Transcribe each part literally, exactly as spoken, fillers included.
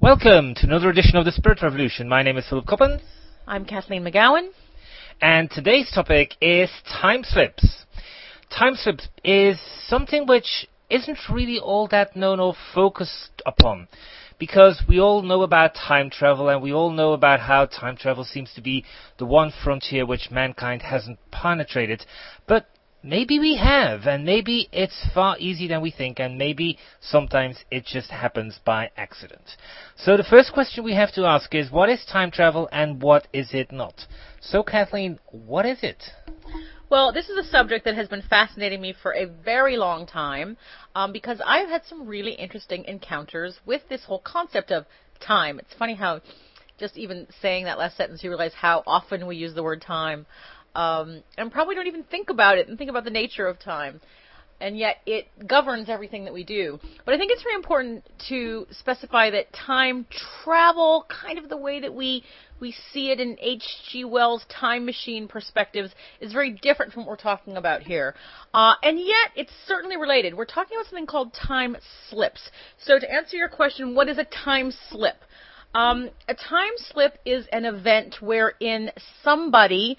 Welcome to another edition of the Spirit Revolution. My name is Philip Coppens. I'm Kathleen McGowan. And today's topic is time slips. Time slips is something which isn't really all that known or focused upon, because we all know about time travel, and we all know about how time travel seems to be the one frontier which mankind hasn't penetrated. But maybe we have, and maybe it's far easier than we think, and maybe sometimes it just happens by accident. So the first question we have to ask is, what is time travel and what is it not? So Kathleen, what is it? Well, this is a subject that has been fascinating me for a very long time um, because I've had some really interesting encounters with this whole concept of time. It's funny how just even saying that last sentence, you realize how often we use the word time. Um, and probably don't even think about it and think about the nature of time. And yet it governs everything that we do. But I think it's very important to specify that time travel, kind of the way that we we see it in H G Wells' time machine perspectives, is very different from what we're talking about here. Uh, and yet it's certainly related. We're talking about something called time slips. So to answer your question, what is a time slip? Um, a time slip is an event wherein somebody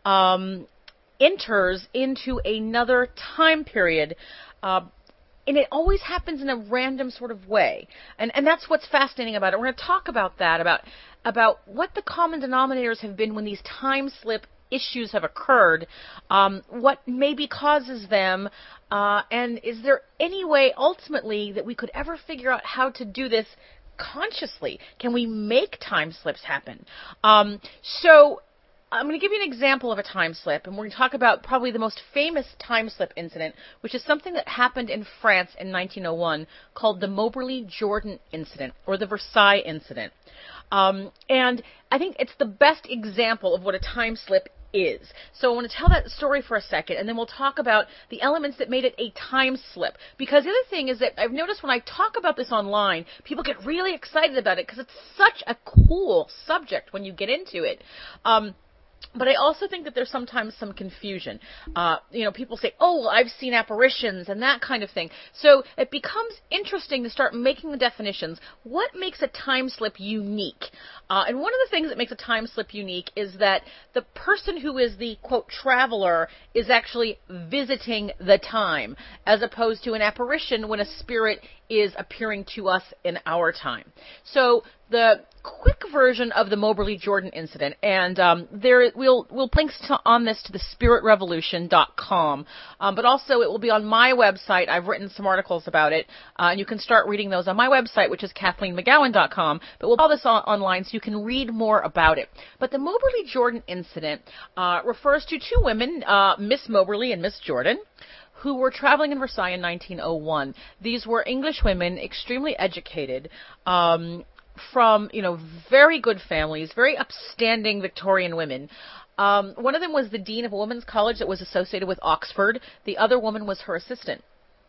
Um, enters into another time period, uh, and it always happens in a random sort of way. And and that's what's fascinating about it. We're going to talk about that, about about what the common denominators have been when these time slip issues have occurred, um, what maybe causes them, uh, and is there any way ultimately that we could ever figure out how to do this consciously? Can we make time slips happen? Um, so I'm going to give you an example of a time slip, and we're going to talk about probably the most famous time slip incident, which is something that happened in France in nineteen oh one called the Moberly-Jourdan incident, or the Versailles incident. Um, and I think it's the best example of what a time slip is. So I want to tell that story for a second, and then we'll talk about the elements that made it a time slip. Because the other thing is that I've noticed when I talk about this online, people get really excited about it because it's such a cool subject when you get into it. Um, But I also think that there's sometimes some confusion. Uh, you know, people say, oh, well, I've seen apparitions and that kind of thing. So it becomes interesting to start making the definitions. What makes a time slip unique? Uh, and one of the things that makes a time slip unique is that the person who is the, quote, traveler is actually visiting the time, as opposed to an apparition when a spirit is appearing to us in our time. So the quick version of the Moberly-Jourdan incident, and um, there we'll we'll link to, on this to the spirit revolution dot com, um, but also it will be on my website. I've written some articles about it, uh, and you can start reading those on my website, which is Kathleen McGowan dot com, but we'll put all this on, online so you can read more about it. But the Moberly-Jourdan incident uh, refers to two women, uh, Miss Moberly and Miss Jourdan, who were traveling in Versailles in nineteen oh one. These were English women, extremely educated, um, from, you know, very good families, very upstanding Victorian women. Um, one of them was the dean of a women's college that was associated with Oxford. The other woman was her assistant.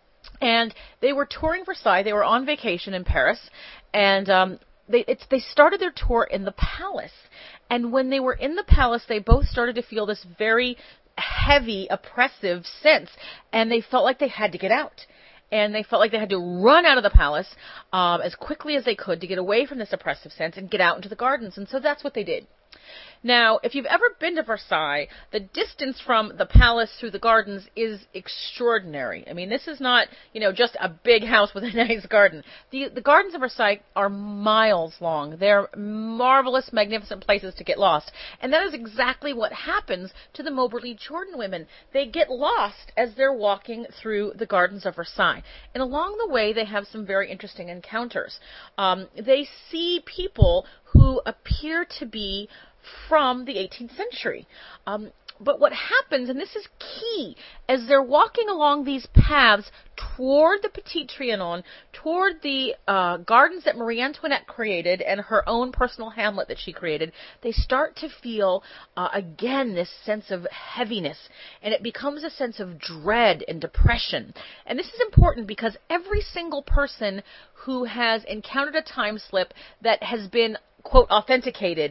And they were touring Versailles. They were on vacation in Paris. And um, they, it's, they started their tour in the palace. And when they were in the palace, they both started to feel this very heavy, oppressive sense. And they felt like they had to get out. And they felt like they had to run out of the palace um, as quickly as they could to get away from this oppressive sense and get out into the gardens. And so that's what they did. Now, if you've ever been to Versailles, the distance from the palace through the gardens is extraordinary. I mean, this is not, you know, just a big house with a nice garden. The, the gardens of Versailles are miles long. They're marvelous, magnificent places to get lost. And that is exactly what happens to the Moberly-Jourdan women. They get lost as they're walking through the gardens of Versailles. And along the way, they have some very interesting encounters. Um, they see people who appear to be from the eighteenth century. Um, but what happens, and this is key, as they're walking along these paths toward the Petit Trianon, toward the uh, gardens that Marie Antoinette created and her own personal hamlet that she created, they start to feel, uh, again, this sense of heaviness. And it becomes a sense of dread and depression. And this is important because every single person who has encountered a time slip that has been, quote, authenticated,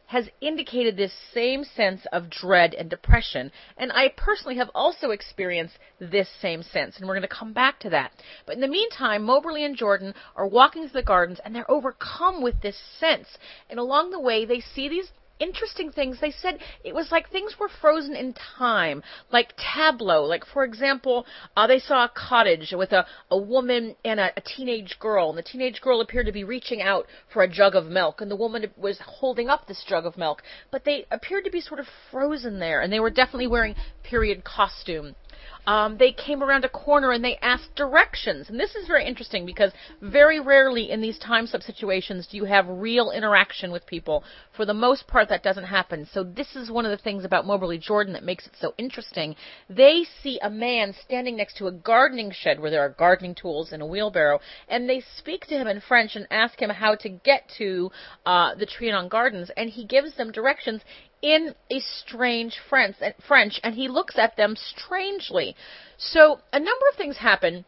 has indicated this same sense of dread and depression. And I personally have also experienced this same sense, and we're going to come back to that. But in the meantime, Moberly and Jordan are walking through the gardens, and they're overcome with this sense. And along the way, they see these interesting things. They said it was like things were frozen in time, like tableau. Like, for example, uh, they saw a cottage with a, a woman and a, a teenage girl, and the teenage girl appeared to be reaching out for a jug of milk, and the woman was holding up this jug of milk, but they appeared to be sort of frozen there, and they were definitely wearing period costume. Um, they came around a corner and they asked directions. And this is very interesting because very rarely in these time slip situations do you have real interaction with people. For the most part, that doesn't happen. So this is one of the things about Moberly Jordan that makes it so interesting. They see a man standing next to a gardening shed where there are gardening tools and a wheelbarrow, and they speak to him in French and ask him how to get to uh, the Trianon Gardens, and he gives them directions in a strange French, French, and he looks at them strangely. So a number of things happen,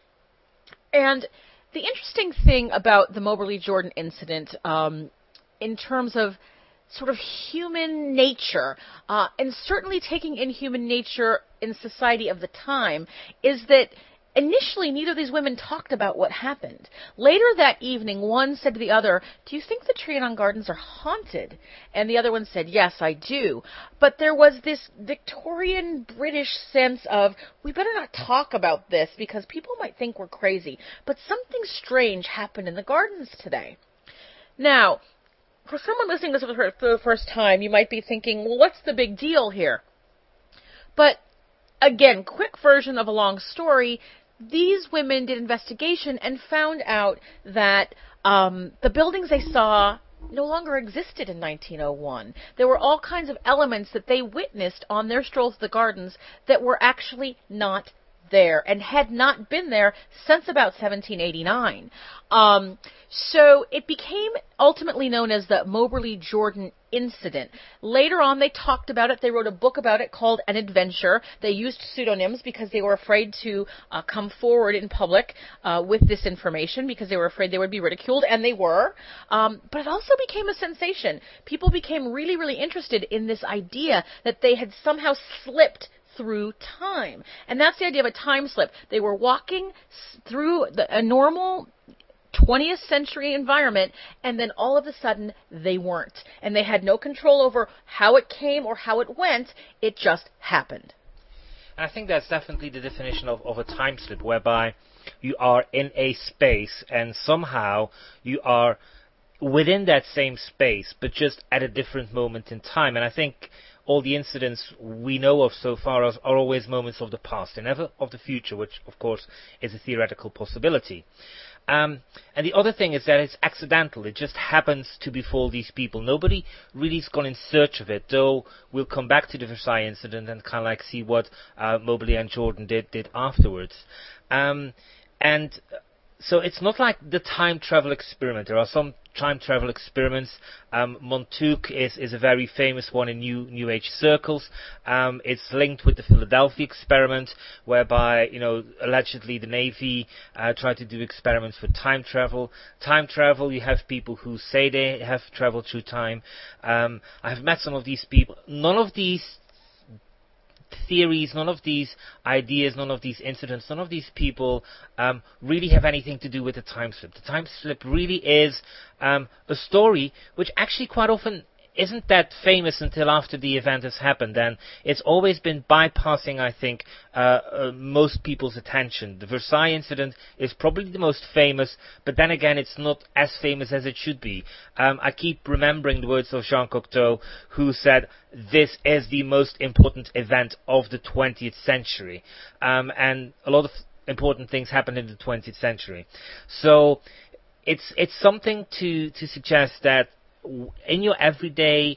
and the interesting thing about the Moberly Jordan incident, um, in terms of sort of human nature, uh, and certainly taking in human nature in society of the time, is that initially, neither of these women talked about what happened. Later that evening, one said to the other, "Do you think the Trianon Gardens are haunted?" And the other one said, "Yes, I do." But there was this Victorian British sense of, we better not talk about this because people might think we're crazy. But something strange happened in the gardens today. Now, for someone listening to this for the first time, you might be thinking, well, what's the big deal here? But again, quick version of a long story. These women did investigation and found out that um, the buildings they saw no longer existed in nineteen oh one. There were all kinds of elements that they witnessed on their strolls through the gardens that were actually not there and had not been there since about seventeen eighty-nine. Um, so it became ultimately known as the Moberly Jordan incident. Later on, they talked about it. They wrote a book about it called An Adventure. They used pseudonyms because they were afraid to uh, come forward in public uh, with this information because they were afraid they would be ridiculed, and they were. Um, but it also became a sensation. People became really, really interested in this idea that they had somehow slipped through time. And that's the idea of a time slip. They were walking through the, a normal twentieth century environment, and then all of a sudden they weren't. And they had no control over how it came or how it went. It just happened. And I think that's definitely the definition of, of a time slip, whereby you are in a space and somehow you are within that same space, but just at a different moment in time. And I think all the incidents we know of so far are, are always moments of the past and never of the future, which, of course, is a theoretical possibility. Um, and the other thing is that it's accidental. It just happens to befall these people. Nobody really has gone in search of it, though we'll come back to the Versailles incident and kind of like see what uh, Moberly and Jordan did, did afterwards. Um, and so it's not like the time travel experiment. There are some time travel experiments. Um, Montauk is, is a very famous one in New New Age circles. Um, it's linked with the Philadelphia experiment, whereby, you know, allegedly the Navy uh, tried to do experiments with time travel. Time travel, you have people who say they have traveled through time. Um, I have met some of these people. None of these theories, none of these ideas, none of these incidents, none of these people um, really have anything to do with the time slip. The time slip really is um, a story which actually quite often isn't that famous until after the event has happened, and it's always been bypassing, I think, uh, uh, most people's attention. The Versailles incident is probably the most famous, but then again, it's not as famous as it should be. Um, I keep remembering the words of Jean Cocteau, who said, "This is the most important event of the twentieth century," um, and a lot of important things happened in the twentieth century. So it's it's something to to suggest that in your everyday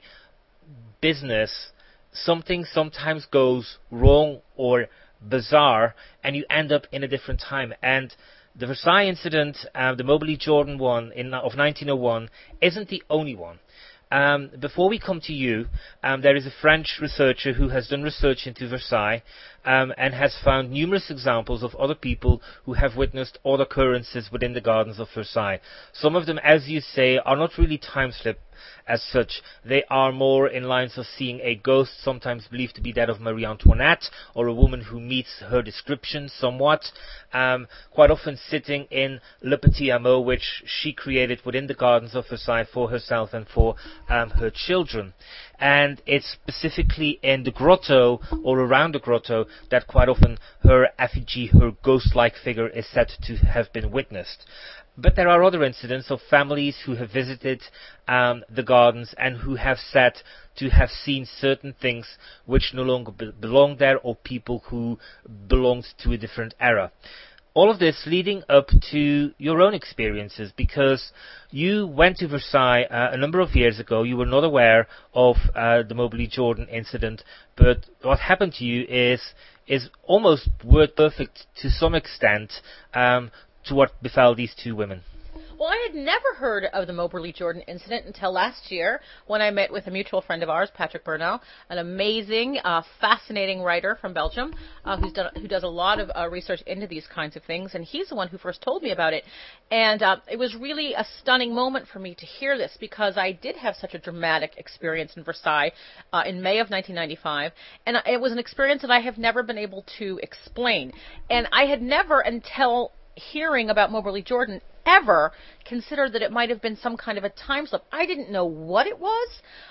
business, something sometimes goes wrong or bizarre, and you end up in a different time. And the Versailles incident, uh, the Moberly Jordan one in, of nineteen oh one, isn't the only one. Um, before we come to you, um, there is a French researcher who has done research into Versailles, um, and has found numerous examples of other people who have witnessed odd occurrences within the gardens of Versailles. Some of them, as you say, are not really time slip as such. They are more in lines of seeing a ghost, sometimes believed to be that of Marie Antoinette, or a woman who meets her description somewhat, um, quite often sitting in Le Petit Hameau, which she created within the gardens of Versailles for herself and for um, her children. And it's specifically in the grotto, or around the grotto, that quite often her effigy, her ghost-like figure, is said to have been witnessed. But there are other incidents of families who have visited um, the gardens and who have said to have seen certain things which no longer be- belong there, or people who belonged to a different era. All of this leading up to your own experiences, because you went to Versailles uh, a number of years ago. You were not aware of uh, the Moberly Jordan incident, but what happened to you is is almost word perfect to some extent um, to what befell these two women. Well, I had never heard of the Moberly Jordan incident until last year when I met with a mutual friend of ours, Patrick Bernal, an amazing, uh, fascinating writer from Belgium uh, who's done, who does a lot of uh, research into these kinds of things, and he's the one who first told me about it. And uh, it was really a stunning moment for me to hear this, because I did have such a dramatic experience in Versailles uh, in May of nineteen ninety-five, and it was an experience that I have never been able to explain. And I had never, until hearing about Moberly Jordan, ever considered that it might have been some kind of a time slip. I didn't know what it was.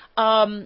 Um,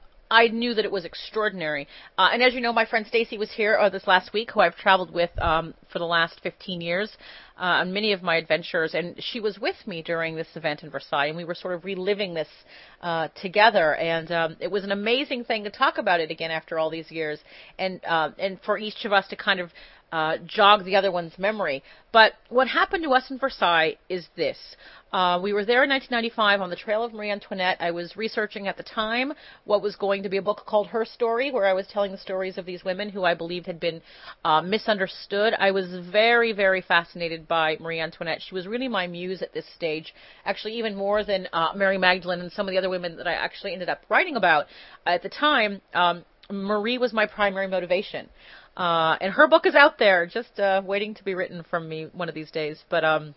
I knew that it was extraordinary. Uh, and as you know, my friend Stacy was here uh, this last week, who I've traveled with um, for the last fifteen years uh, on many of my adventures. And she was with me during this event in Versailles, and we were sort of reliving this uh, together. And um, it was an amazing thing to talk about it again after all these years, and uh, and for each of us to kind of Uh, jog the other one's memory. But what happened to us in Versailles is this. Uh, we were there in nineteen ninety-five on the trail of Marie Antoinette. I was researching at the time what was going to be a book called Her Story, where I was telling the stories of these women who I believed had been uh, misunderstood. I was very, very fascinated by Marie Antoinette. She was really my muse at this stage, actually even more than uh, Mary Magdalene and some of the other women that I actually ended up writing about. At the time, um, Marie was my primary motivation. Uh, and her book is out there, just uh, waiting to be written from me one of these days. But um,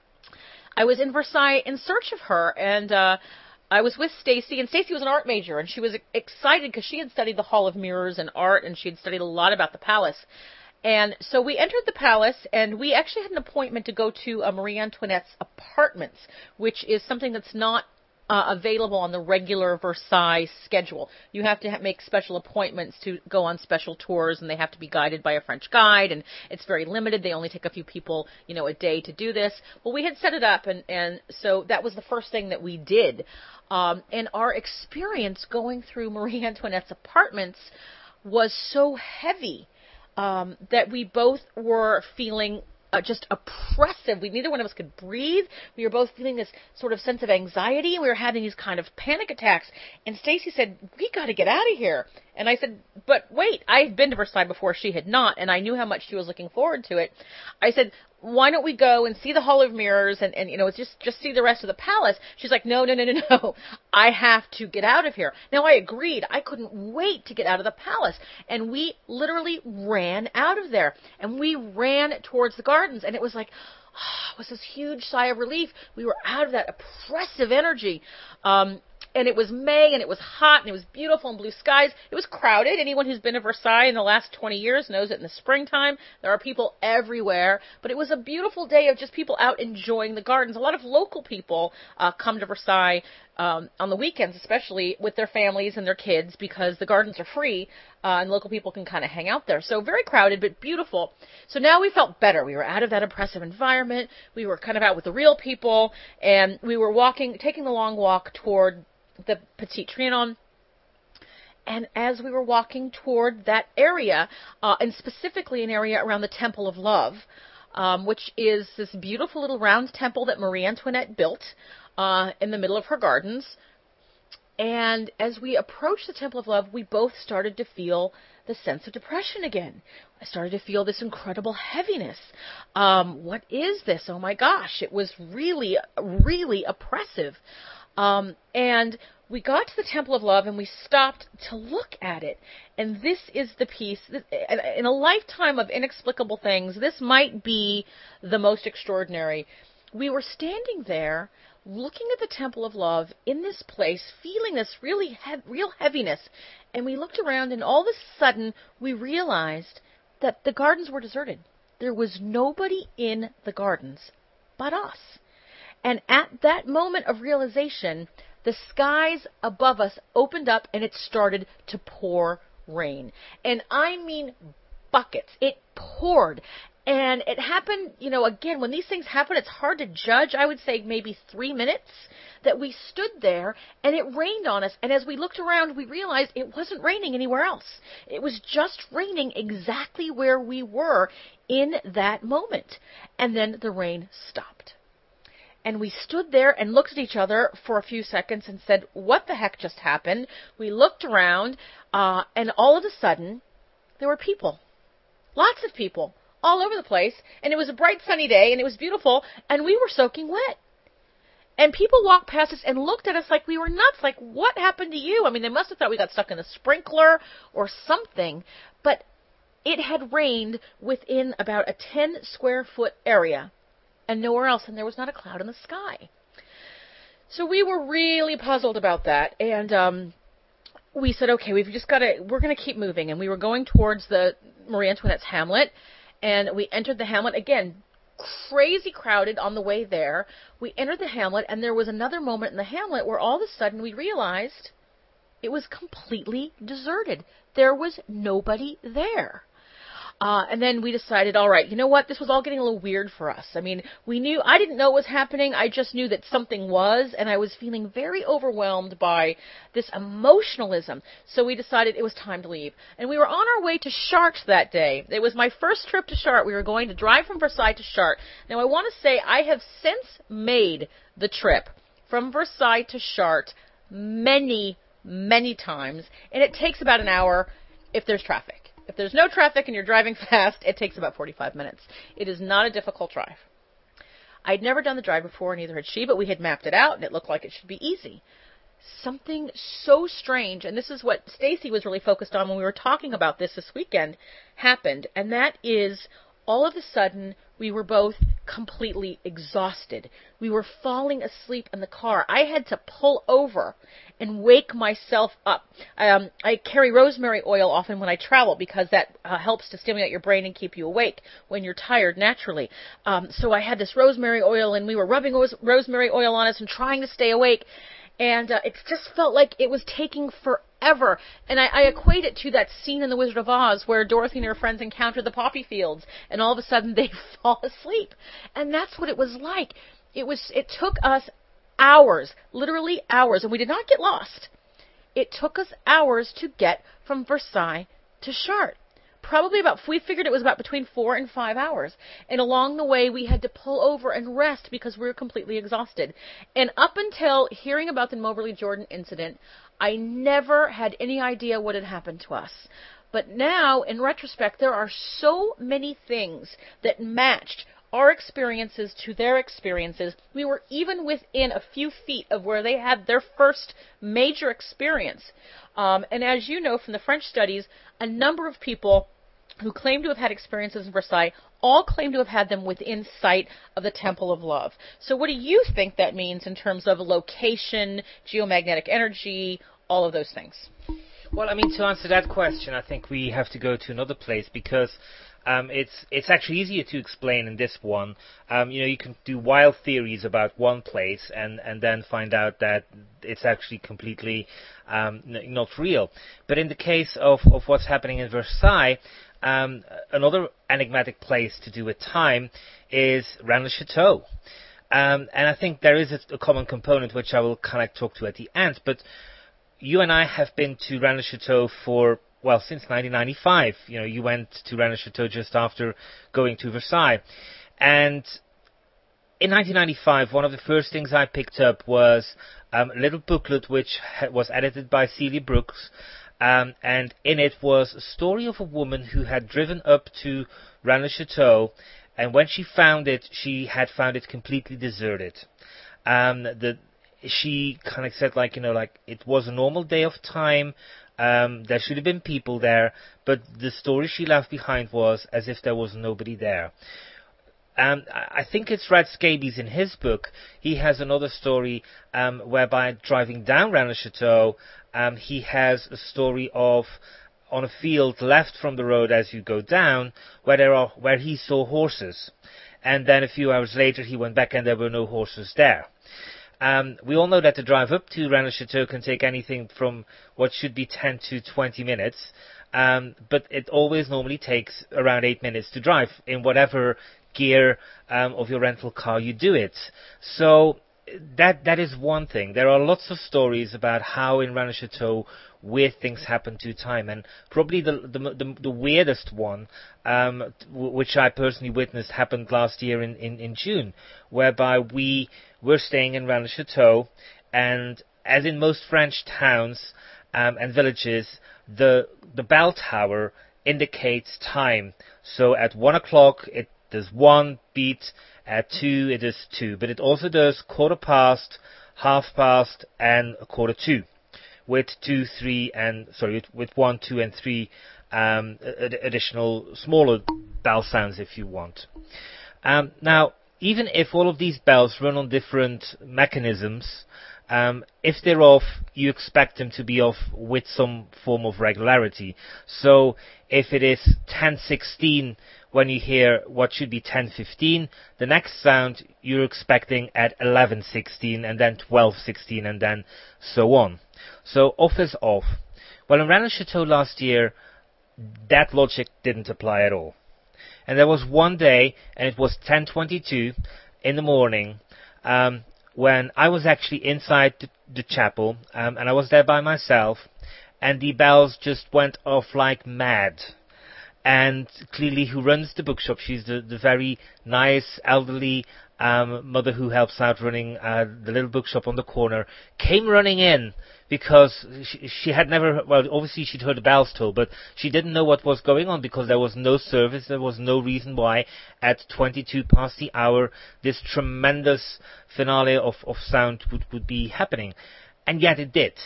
I was in Versailles in search of her, and uh, I was with Stacy, and Stacy was an art major, and she was excited because she had studied the Hall of Mirrors and art, and she had studied a lot about the palace. And so we entered the palace, and we actually had an appointment to go to uh, Marie Antoinette's apartments, which is something that's not Uh, available on the regular Versailles schedule. You have to ha- make special appointments to go on special tours, and they have to be guided by a French guide, and it's very limited. They only take a few people, you know, a day to do this. Well, we had set it up, and, and so that was the first thing that we did. Um, and our experience going through Marie Antoinette's apartments was so heavy um, that we both were feeling Uh, just oppressive. We neither one of us could breathe. We were both feeling this sort of sense of anxiety. We were having these kind of panic attacks. And Stacy said, "We got to get out of here." And I said, "But wait, I've been to Versailles before. She had not, and I knew how much she was looking forward to it." I said, "Why don't we go and see the Hall of Mirrors and, and you know, just just see the rest of the palace?" She's like, "No, no, no, no, no. I have to get out of here." Now, I agreed. I couldn't wait to get out of the palace. And we literally ran out of there. And we ran towards the gardens. And it was like, oh, it was this huge sigh of relief. We were out of that oppressive energy. Um, And it was May, and it was hot, and it was beautiful, and blue skies. It was crowded. Anyone who's been to Versailles in the last twenty years knows that in the springtime there are people everywhere. But it was a beautiful day of just people out enjoying the gardens. A lot of local people uh, come to Versailles um, on the weekends, especially with their families and their kids, because the gardens are free, uh, and local people can kind of hang out there. So very crowded, but beautiful. So now we felt better. We were out of that oppressive environment. We were kind of out with the real people, and we were walking, taking the long walk toward the Petit Trianon. And as we were walking toward that area, uh, and specifically an area around the Temple of Love, um, which is this beautiful little round temple that Marie Antoinette built uh, in the middle of her gardens. And as we approached the Temple of Love, we both started to feel the sense of depression again. I started to feel this incredible heaviness. Um, what is this? Oh my gosh, it was really, really oppressive. Um, and we got to the Temple of Love and we stopped to look at it. And this is the piece, in a lifetime of inexplicable things, this might be the most extraordinary. We were standing there looking at the Temple of Love in this place, feeling this really he- real heaviness. And we looked around and all of a sudden we realized that the gardens were deserted. There was nobody in the gardens but us. And at that moment of realization, the skies above us opened up and it started to pour rain. And I mean buckets. It poured. And it happened, you know, again, when these things happen, it's hard to judge. I would say maybe three minutes that we stood there and it rained on us. And as we looked around, we realized it wasn't raining anywhere else. It was just raining exactly where we were in that moment. And then the rain stopped. And we stood there and looked at each other for a few seconds and said, what the heck just happened? We looked around, uh, and all of a sudden, there were people. Lots of people all over the place. And it was a bright sunny day, and it was beautiful, and we were soaking wet. And people walked past us and looked at us like we were nuts. Like, what happened to you? I mean, they must have thought we got stuck in a sprinkler or something. But it had rained within about a ten square foot area. And nowhere else, and there was not a cloud in the sky. So we were really puzzled about that, and um, we said, okay, we've just got to, we're going to keep moving, and we were going towards the Marie Antoinette's Hamlet, and we entered the Hamlet, again, crazy crowded on the way there. We entered the Hamlet, and there was another moment in the Hamlet where all of a sudden we realized it was completely deserted. There was nobody there. Uh, and then we decided, all right, you know what? This was all getting a little weird for us. I mean, we knew, I didn't know what was happening. I just knew that something was, and I was feeling very overwhelmed by this emotionalism. So we decided it was time to leave. And we were on our way to Chartres that day. It was my first trip to Chartres. We were going to drive from Versailles to Chartres. Now, I want to say I have since made the trip from Versailles to Chartres many, many times, and it takes about an hour if there's traffic. If there's no traffic and you're driving fast, it takes about forty-five minutes. It is not a difficult drive. I'd never done the drive before, neither had she, but we had mapped it out, and it looked like it should be easy. Something so strange, and this is what Stacy was really focused on when we were talking about this this weekend, happened, and that is all of a sudden we were both completely exhausted. We were falling asleep in the car. I had to pull over and wake myself up. Um, I carry rosemary oil often when I travel because that uh, helps to stimulate your brain and keep you awake when you're tired naturally. Um, so I had this rosemary oil, and we were rubbing ros- rosemary oil on us and trying to stay awake. And uh, it just felt like it was taking forever. And I, I equate it to that scene in The Wizard of Oz where Dorothy and her friends encounter the poppy fields, and all of a sudden they fall asleep. And that's what it was like. It was. It took us hours, literally hours, and we did not get lost. It took us hours to get from Versailles to Chartres. Probably about, we figured it was about between four and five hours. And along the way, we had to pull over and rest because we were completely exhausted. And up until hearing about the Moberly Jordan incident, I never had any idea what had happened to us. But now, in retrospect, there are so many things that matched our experiences to their experiences. We were even within a few feet of where they had their first major experience. Um, and as you know from the French studies, a number of people who claim to have had experiences in Versailles all claim to have had them within sight of the Temple of Love. So what do you think that means in terms of location, geomagnetic energy, all of those things? Well, I mean, to answer that question, I think we have to go to another place because Um, it's it's actually easier to explain in this one. Um, you know, you can do wild theories about one place and, and then find out that it's actually completely um, n- not real. But in the case of, of what's happening in Versailles, um, another enigmatic place to do with time is Rennes-le-Château. Um, and I think there is a, a common component which I will kind of talk to at the end. But you and I have been to Rennes-le-Château for Well, since nineteen ninety-five, you know, you went to Rennes-le-Château just after going to Versailles. And in nineteen ninety-five, one of the first things I picked up was um, a little booklet which ha- was edited by Celia Brooks, Um, and in it was a story of a woman who had driven up to Rennes-le-Château, and when she found it, she had found it completely deserted. Um, the she kind of said, like, you know, like, it was a normal day of time. Um, there should have been people there, but the story she left behind was as if there was nobody there. Um, I think it's Red Scabies in his book. He has another story um, whereby driving down Rennes-le-Château, um, he has a story of on a field left from the road as you go down, where there are where he saw horses, and then a few hours later he went back and there were no horses there. Um, we all know that the drive up to Rennes-le-Château can take anything from what should be ten to twenty minutes, um, but it always normally takes around eight minutes to drive in whatever gear um, of your rental car you do it. So that that is one thing. There are lots of stories about how in Rennes-le-Château weird things happen to time, and probably the the, the, the weirdest one, um, w- which I personally witnessed, happened last year in, in, in June, whereby we were staying in Rennes-le-Château, and as in most French towns um, and villages, the the bell tower indicates time. So at one o'clock it does one beat, at two it is two, but it also does quarter past, half past, and a quarter to, with two, three, and sorry, with, with one, two, and three um, ad- additional smaller bell sounds if you want. Um, now, even if all of these bells run on different mechanisms, um, if they're off, you expect them to be off with some form of regularity. So, if it is ten sixteen when you hear what should be ten fifteen, the next sound you're expecting at eleven sixteen, and then twelve sixteen, and then so on. So off is off. Well, in Rennes-le-Château last year, that logic didn't apply at all. And there was one day, and it was ten twenty-two in the morning, um, when I was actually inside the, the chapel, um, and I was there by myself, and the bells just went off like mad. And clearly, who runs the bookshop? She's the, the very nice, elderly um, mother who helps out running uh, the little bookshop on the corner, came running in because she, she had never, well, obviously she'd heard the bells toll, but she didn't know what was going on because there was no service, there was no reason why at twenty-two past the hour this tremendous finale of, of sound would, would be happening. And yet it did.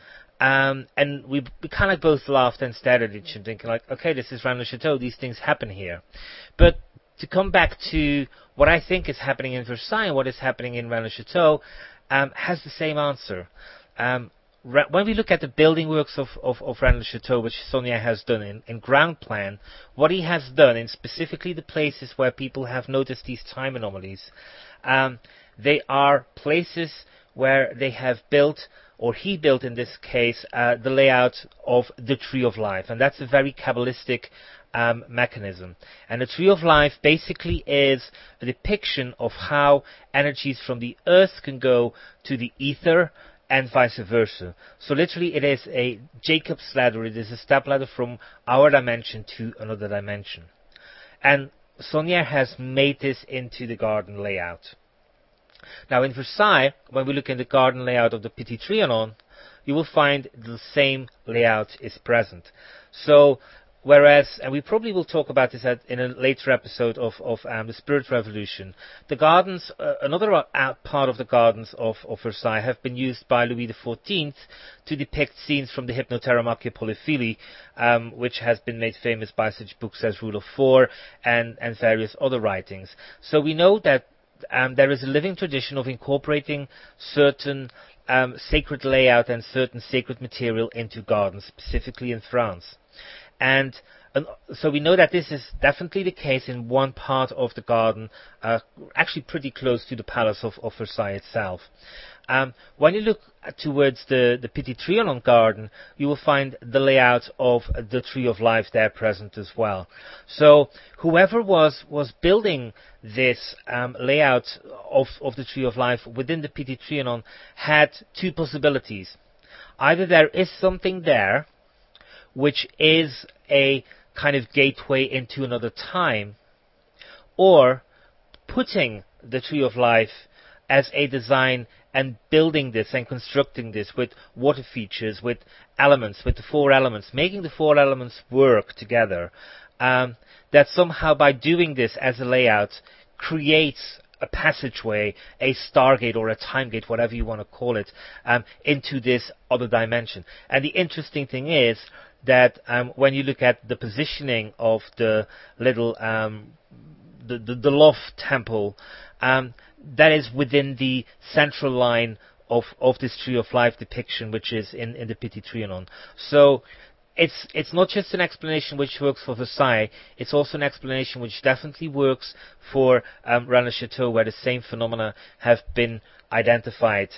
Um, and we, we kind of both laughed and stared at each other, thinking like, okay, this is Rennes-le-Château, these things happen here. But to come back to what I think is happening in Versailles and what is happening in Rennes-le-Château, um, has the same answer. Um, re- when we look at the building works of, of, of Rennes-le-Château, which Saunière has done in, in ground plan, what he has done in specifically the places where people have noticed these time anomalies, um, they are places where they have built, or he built in this case, uh, the layout of the Tree of Life. And that's a very Kabbalistic um, mechanism. And the Tree of Life basically is a depiction of how energies from the earth can go to the ether and vice versa. So literally it is a Jacob's ladder. It is a step ladder from our dimension to another dimension. And Saunière has made this into the garden layout. Now in Versailles, when we look in the garden layout of the Petit Trianon, you will find the same layout is present. So, whereas, and we probably will talk about this at, in a later episode of, of um, the Spirit Revolution, the gardens, uh, another uh, part of the gardens of, of Versailles have been used by Louis the fourteenth to depict scenes from the Hypnoteramachia Polyphili, um, which has been made famous by such books as Rule of Four and, and various other writings. So we know that Um, there is a living tradition of incorporating certain um, sacred layout and certain sacred material into gardens, specifically in France. And, and so we know that this is definitely the case in one part of the garden, uh, actually pretty close to the Palace of, of Versailles itself. Um, when you look towards the, the Petit Trianon garden, you will find the layout of the Tree of Life there present as well. So whoever was, was building this um, layout of, of the Tree of Life within the Petit Trianon had two possibilities. Either there is something there which is a kind of gateway into another time, or putting the Tree of Life as a design and building this and constructing this with water features, with elements, with the four elements, making the four elements work together, um, that somehow by doing this as a layout creates a passageway, a stargate or a time gate, whatever you want to call it, um, into this other dimension. And the interesting thing is that um, when you look at the positioning of the little um, the, the, the loft temple, um, that is within the central line of, of this Tree of Life depiction, which is in, in the Petit Trianon. So it's it's not just an explanation which works for Versailles, it's also an explanation which definitely works for um, Rennes-le-Château, where the same phenomena have been identified.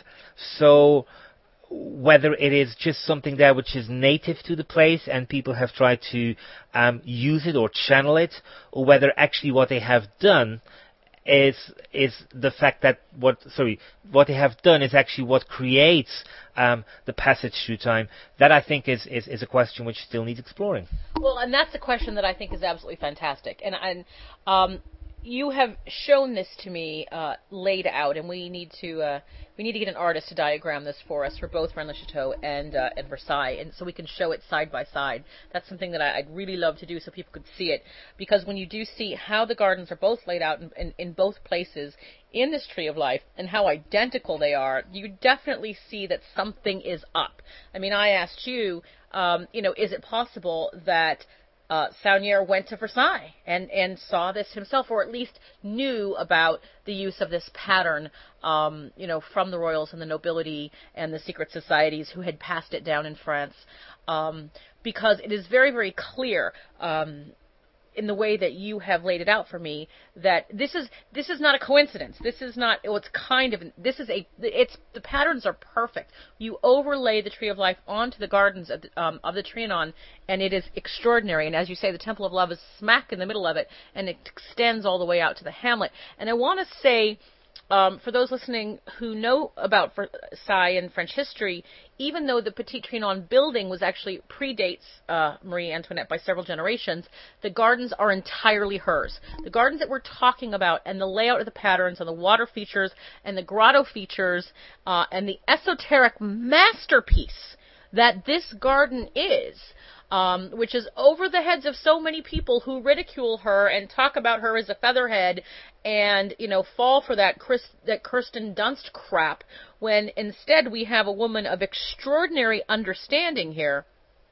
So whether it is just something there which is native to the place and people have tried to um, use it or channel it, or whether actually what they have done is is the fact that what sorry what they have done is actually what creates um, the passage through time. That I think is, is is a question which still needs exploring. Well, and that's a question that I think is absolutely fantastic. And and um, you have shown this to me uh, laid out, and we need to uh, we need to get an artist to diagram this for us for both Rennes-le-Château and uh, and Versailles, and so we can show it side by side. That's something that I, I'd really love to do so people could see it, because when you do see how the gardens are both laid out in, in, in both places in this Tree of Life and how identical they are, you definitely see that something is up. I mean, I asked you, um, you know, is it possible that Uh, Saunière went to Versailles and, and saw this himself, or at least knew about the use of this pattern, um, you know, from the royals and the nobility and the secret societies who had passed it down in France, um, because it is very, very clear um, in the way that you have laid it out for me that this is this is not a coincidence. This is not. Well, it's kind of. This is a. It's the patterns are perfect. You overlay the Tree of Life onto the gardens of the, um, of the Trianon, and it is extraordinary. And as you say, the Temple of Love is smack in the middle of it, and it extends all the way out to the hamlet. And I want to say, Um, for those listening who know about Versailles and French history, even though the Petit Trianon building was actually predates uh, Marie Antoinette by several generations, the gardens are entirely hers. The gardens that we're talking about and the layout of the patterns and the water features and the grotto features uh, and the esoteric masterpiece that this garden is, Um, which is over the heads of so many people who ridicule her and talk about her as a featherhead and, you know, fall for that Chris, that Kirsten Dunst crap, when instead we have a woman of extraordinary understanding here.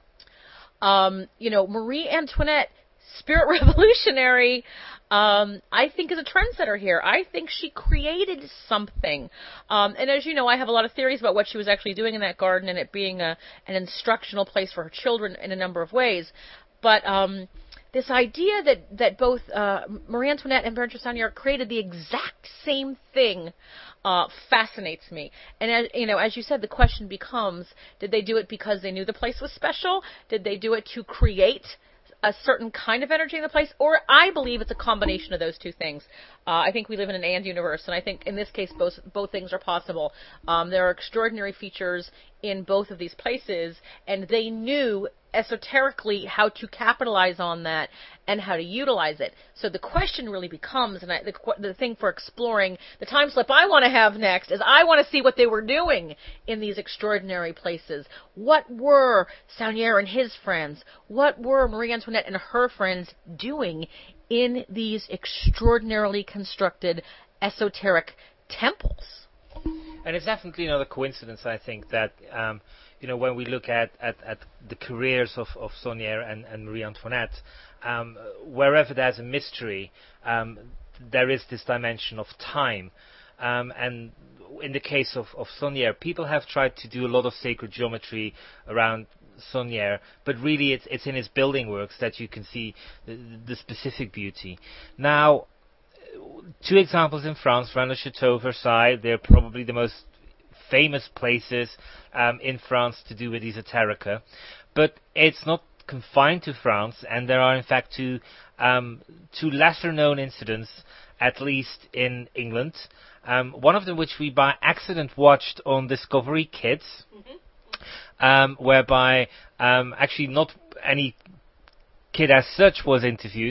Um, you know, Marie Antoinette, spirit revolutionary, um, I think is a trendsetter here. I think she created something. Um, and as you know, I have a lot of theories about what she was actually doing in that garden and it being a, an instructional place for her children in a number of ways. But um, this idea that, that both uh, Marie Antoinette and Bertrand Saunière created the exact same thing uh, fascinates me. And, as, you know, as you said, the question becomes, did they do it because they knew the place was special? Did they do it to create a certain kind of energy in the place? Or I believe it's a combination of those two things. Uh, I think we live in an and universe, and I think in this case both both things are possible. Um, there are extraordinary features in both of these places, and they knew esoterically how to capitalize on that and how to utilize it. So the question really becomes, and I, the, the thing for exploring the time slip I want to have next is I want to see what they were doing in these extraordinary places. What were Saunière and his friends? What were Marie Antoinette and her friends doing in these extraordinarily constructed esoteric temples? And it's definitely not a coincidence, I think, that um, you know, when we look at, at, at the careers of, of Saunière and, and Marie Antoinette, um, wherever there's a mystery, um, there is this dimension of time. Um, and in the case of, of Saunière, people have tried to do a lot of sacred geometry around Saunière, but really it's, it's in his building works that you can see the, the specific beauty. Now, two examples in France, Rennes-le-Château, Versailles, they're probably the most famous places um, in France to do with esoterica, but it's not confined to France, and there are in fact two, um, two lesser known incidents, at least in England, um, one of them which we by accident watched on Discovery Kids, mm-hmm. um, whereby um, actually not any kid as such was interviewed,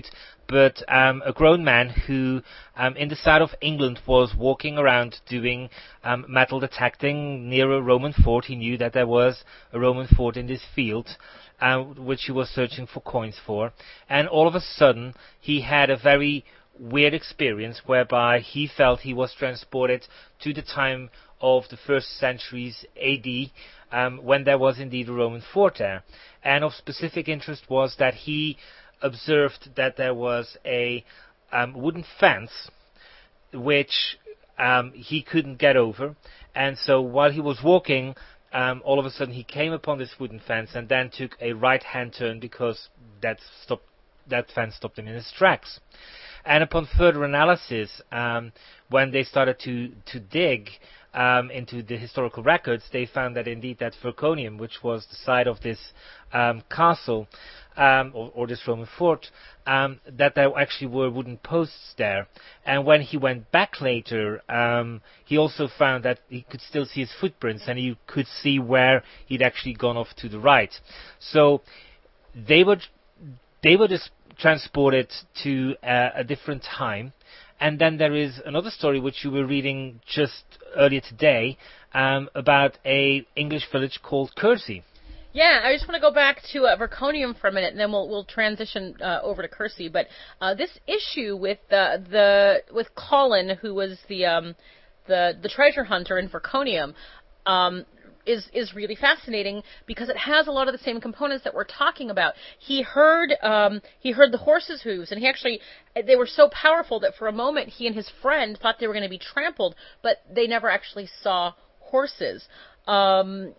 but um, a grown man who, um, in the south of England, was walking around doing um, metal detecting near a Roman fort. He knew that there was a Roman fort in this field, uh, which he was searching for coins for. And all of a sudden, he had a very weird experience whereby he felt he was transported to the time of the first centuries A D, um, when there was indeed a Roman fort there. And of specific interest was that he observed that there was a um, wooden fence which um, he couldn't get over, and so while he was walking, um, all of a sudden he came upon this wooden fence and then took a right-hand turn because that stopped, that fence stopped him in his tracks. And upon further analysis, um, when they started to, to dig um, into the historical records, they found that indeed that Verconium, which was the site of this um, castle, um, or, or this Roman fort, um, that there actually were wooden posts there. And when he went back later, um, he also found that he could still see his footprints, and he could see where he'd actually gone off to the right. So they were they were just transported to uh, a different time. And then there is another story which you were reading just earlier today, um, about a English village called Kersey. Yeah, I just want to go back to uh, Verconium for a minute, and then we'll we'll transition uh, over to Kersey. But uh, this issue with uh, the with Colin, who was the um, the the treasure hunter in Verconium, um, is is really fascinating because it has a lot of the same components that we're talking about. He heard um, he heard the horses' hooves, and he actually they were so powerful that for a moment he and his friend thought they were going to be trampled, but they never actually saw horses. Um,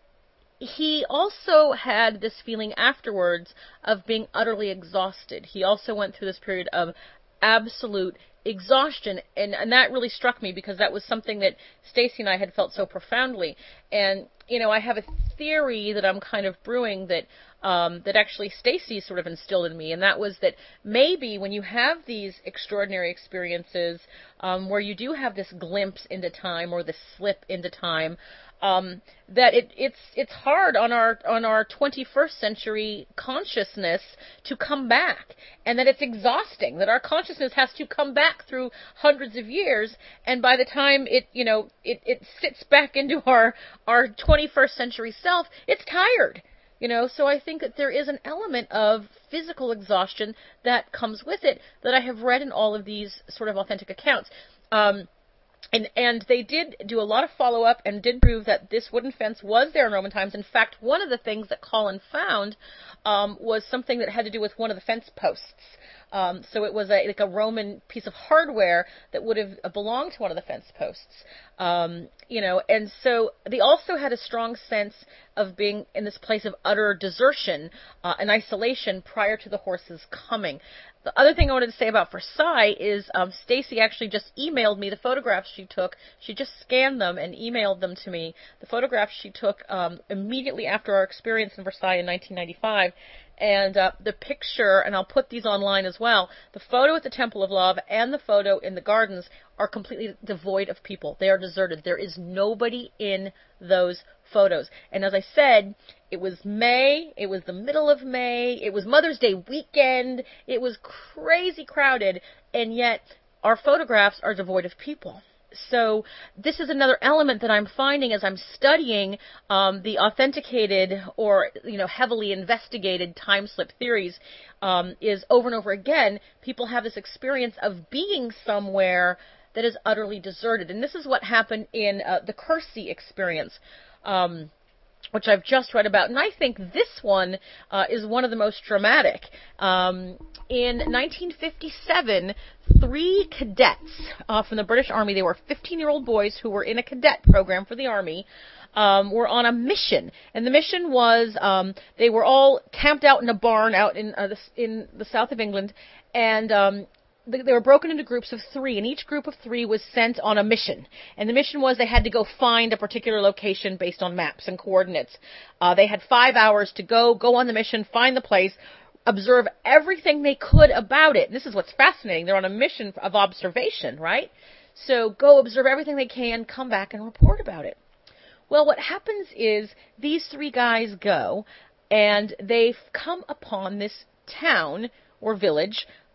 He also had this feeling afterwards of being utterly exhausted. He also went through this period of absolute exhaustion, and, and that really struck me because that was something that Stacy and I had felt so profoundly. And, you know, I have a theory that I'm kind of brewing that um, that actually Stacy sort of instilled in me, and that was that maybe when you have these extraordinary experiences um, where you do have this glimpse into time or this slip into time, Um, that it, it's it's hard on our on our twenty-first century consciousness to come back, and that it's exhausting. That our consciousness has to come back through hundreds of years, and by the time it you know it, it sits back into our our twenty-first century self, it's tired. You know, so I think that there is an element of physical exhaustion that comes with it that I have read in all of these sort of authentic accounts. Um, And and they did do a lot of follow-up and did prove that this wooden fence was there in Roman times. In fact, one of the things that Colin found um, was something that had to do with one of the fence posts. Um, so it was a, like a Roman piece of hardware that would have belonged to one of the fence posts. Um, you know, and so they also had a strong sense of being in this place of utter desertion uh, and isolation prior to the horses coming. The other thing I wanted to say about Versailles is um, Stacy actually just emailed me the photographs she took. She just scanned them and emailed them to me. The photographs she took um, immediately after our experience in Versailles in nineteen ninety-five. And uh, the picture, and I'll put these online as well, the photo at the Temple of Love and the photo in the gardens are completely devoid of people. They are deserted. There is nobody in those photos. And as I said, it was May, it was the middle of May, it was Mother's Day weekend, it was crazy crowded, and yet our photographs are devoid of people. So this is another element that I'm finding as I'm studying um, the authenticated or you know heavily investigated time slip theories um, is over and over again people have this experience of being somewhere that is utterly deserted, and this is what happened in uh, the Kersey experience. Um, which I've just read about, and I think this one uh, is one of the most dramatic. Um, in nineteen fifty-seven, three cadets uh, from the British Army, they were fifteen-year-old boys who were in a cadet program for the Army, um, were on a mission. And the mission was, um, they were all camped out in a barn out in, uh, the, in the south of England, and um, they were broken into groups of three, and each group of three was sent on a mission. And the mission was they had to go find a particular location based on maps and coordinates. Uh, they had five hours to go, go on the mission, find the place, observe everything they could about it. This is what's fascinating. They're on a mission of observation, right? So go observe everything they can, come back and report about it. Well, what happens is these three guys go, and they've come upon this town or village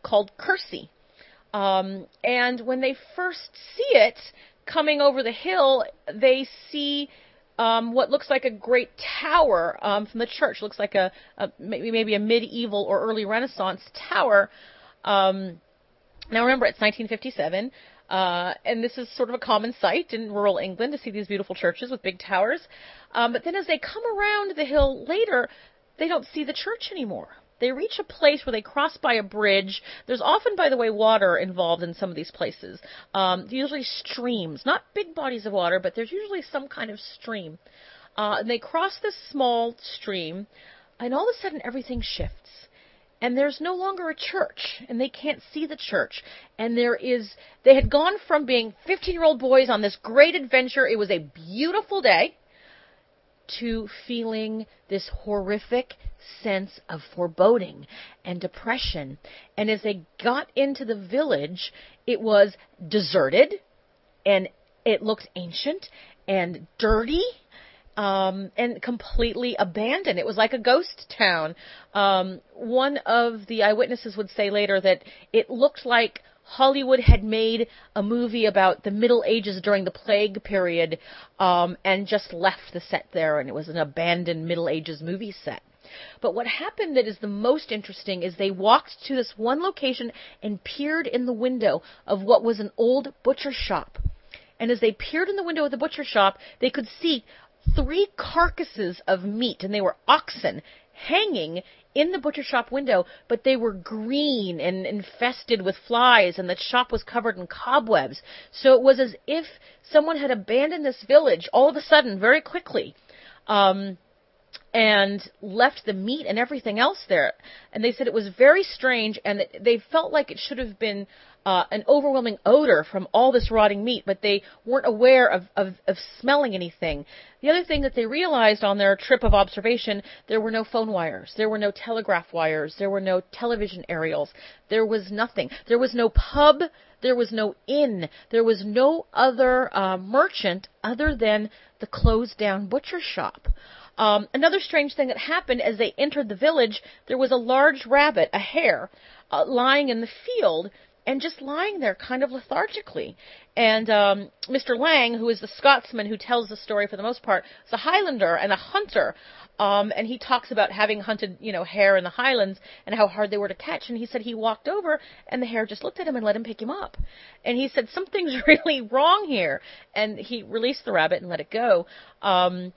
called Kersey. Um, and when they first see it coming over the hill, they see um, what looks like a great tower um, from the church. It looks like a, a maybe maybe a medieval or early Renaissance tower. Um, now remember, it's nineteen fifty-seven. Uh, and this is sort of a common sight in rural England to see these beautiful churches with big towers. Um, but then as they come around the hill later, they don't see the church anymore. They reach a place where they cross by a bridge. There's often, by the way, water involved in some of these places. Um, usually streams, not big bodies of water, but there's usually some kind of stream. Uh, and they cross this small stream, and all of a sudden everything shifts. And there's no longer a church, and they can't see the church. And there is, they had gone from being fifteen-year-old boys on this great adventure, it was a beautiful day, to feeling this horrific sense of foreboding and depression. And as they got into the village, it was deserted, and it looked ancient and dirty. Um, and completely abandoned. It was like a ghost town. Um, one of the eyewitnesses would say later that it looked like Hollywood had made a movie about the Middle Ages during the Plague period um, and just left the set there, and it was an abandoned Middle Ages movie set. But what happened that is the most interesting is they walked to this one location and peered in the window of what was an old butcher shop. And as they peered in the window of the butcher shop, they could see three carcasses of meat, and they were oxen, hanging in the butcher shop window, but they were green and infested with flies, and the shop was covered in cobwebs. So it was as if someone had abandoned this village all of a sudden, very quickly, um, and left the meat and everything else there. And they said it was very strange, and that they felt like it should have been Uh, an overwhelming odor from all this rotting meat, but they weren't aware of, of, of smelling anything. The other thing that they realized on their trip of observation, there were no phone wires, there were no telegraph wires, there were no television aerials, there was nothing. There was no pub, there was no inn, there was no other uh, merchant other than the closed down butcher shop. Um, another strange thing that happened as they entered the village, there was a large rabbit, a hare, uh, lying in the field, and just lying there kind of lethargically. And um, Mister Lang, who is the Scotsman who tells the story for the most part, is a Highlander and a hunter. Um, and he talks about having hunted, you know, hare in the Highlands and how hard they were to catch. And he said he walked over and the hare just looked at him and let him pick him up. And he said, something's really wrong here. And he released the rabbit and let it go. Um,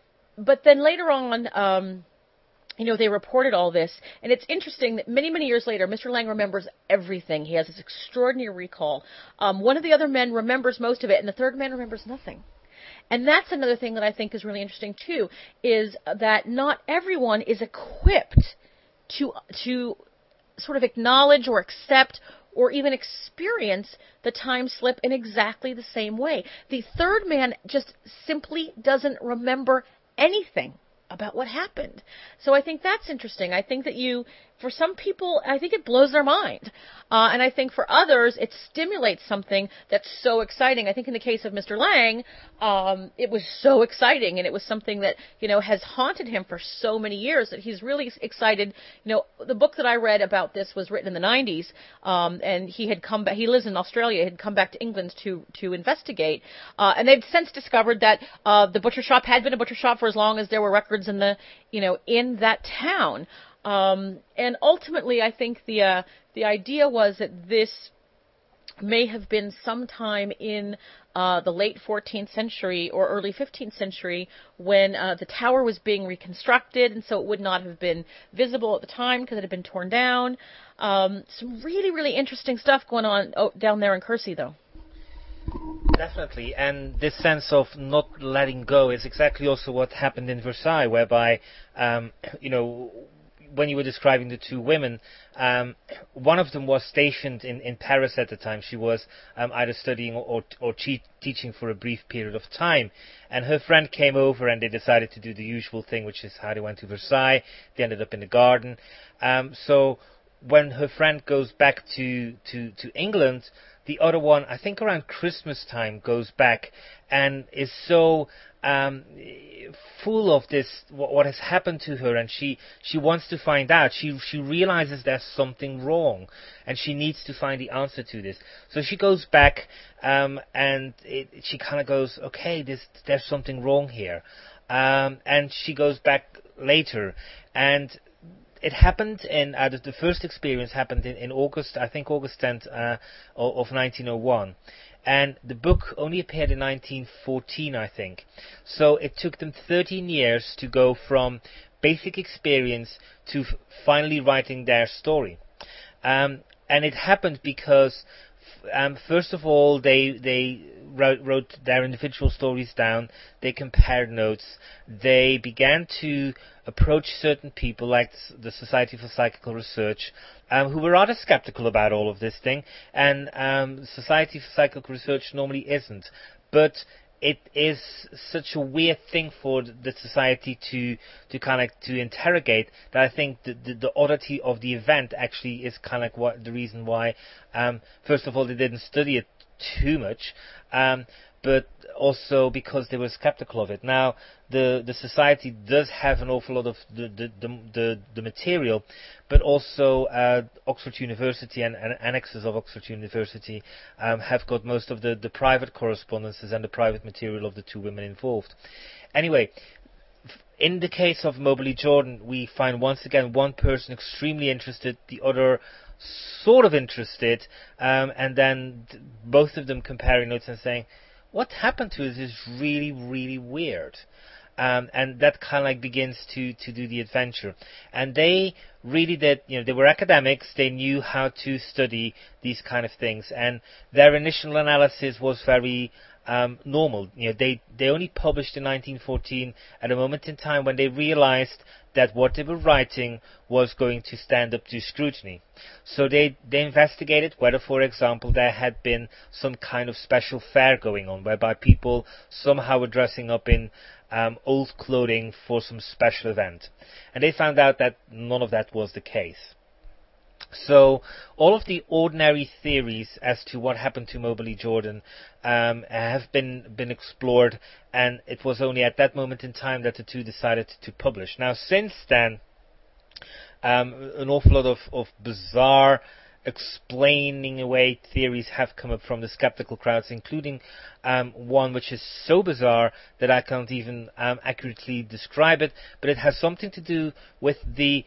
but then later on, um, you know, they reported all this, and it's interesting that many, many years later, Mister Lang remembers everything. He has this extraordinary recall. Um, one of the other men remembers most of it, and the third man remembers nothing. And that's another thing that I think is really interesting, too, is that not everyone is equipped to to sort of acknowledge or accept or even experience the time slip in exactly the same way. The third man just simply doesn't remember anything about what happened. So I think that's interesting. I think that you, for some people, I think it blows their mind. Uh, and I think for others, it stimulates something that's so exciting. I think in the case of Mister Lang, um, it was so exciting, and it was something that, you know, has haunted him for so many years that he's really excited. You know, the book that I read about this was written in the nineties, um, and he had come back, he lives in Australia, he had come back to England to, to investigate, uh, and they've since discovered that, uh, the butcher shop had been a butcher shop for as long as there were records in the, you know, in that town. Um, and ultimately, I think the uh, the idea was that this may have been sometime in uh, the late fourteenth century or early fifteenth century when uh, the tower was being reconstructed, and so it would not have been visible at the time because it had been torn down. Um, some really, really interesting stuff going on oh, down there in Kersey, though. Definitely, and this sense of not letting go is exactly also what happened in Versailles, whereby, um, you know, when you were describing the two women, um, one of them was stationed in, in Paris at the time. She was um, either studying or, or te- teaching for a brief period of time. And her friend came over and they decided to do the usual thing, which is how they went to Versailles. They ended up in the garden. Um, so when her friend goes back to, to, to England, the other one, I think around Christmas time, goes back and is so um, full of this, what, what has happened to her, and she, she wants to find out. She she realizes there's something wrong, and she needs to find the answer to this. So she goes back, um, and it, she kind of goes, okay, this, there's something wrong here. Um, and she goes back later, and it happened in, uh, the, the first experience happened in, in August, I think August tenth uh, of nineteen oh one. And the book only appeared in nineteen fourteen, I think. So it took them thirteen years to go from basic experience to f- finally writing their story. Um, and it happened because, um, first of all, they they wrote, wrote their individual stories down. They compared notes. They began to approach certain people, like the Society for Psychical Research, um, who were rather skeptical about all of this thing. And um, Society for Psychical Research normally isn't, but it is such a weird thing for the society to to kind of to interrogate that I think the, the, the oddity of the event actually is kind of like what the reason why. Um, first of all, they didn't study it too much, um, but also because they were skeptical of it. Now, the the society does have an awful lot of the the the, the, the material, but also uh, Oxford University and, and annexes of Oxford University um, have got most of the, the private correspondences and the private material of the two women involved. Anyway, in the case of Moberly Jordan, we find once again one person extremely interested, the other sort of interested, um, and then th- both of them comparing notes and saying, what happened to us is really, really weird. Um, and that kind of like begins to, to do the adventure. And they really did, you know, they were academics, they knew how to study these kind of things, and their initial analysis was very um, normal. You know, they, they only published in nineteen fourteen at a moment in time when they realized that what they were writing was going to stand up to scrutiny. So they, they investigated whether, for example, there had been some kind of special fair going on, whereby people somehow were dressing up in um, old clothing for some special event. And they found out that none of that was the case. So all of the ordinary theories as to what happened to Moberly Jordan um, have been been explored, and it was only at that moment in time that the two decided to publish. Now, since then, um, an awful lot of, of bizarre explaining away theories have come up from the skeptical crowds, including um, one which is so bizarre that I can't even um, accurately describe it, but it has something to do with the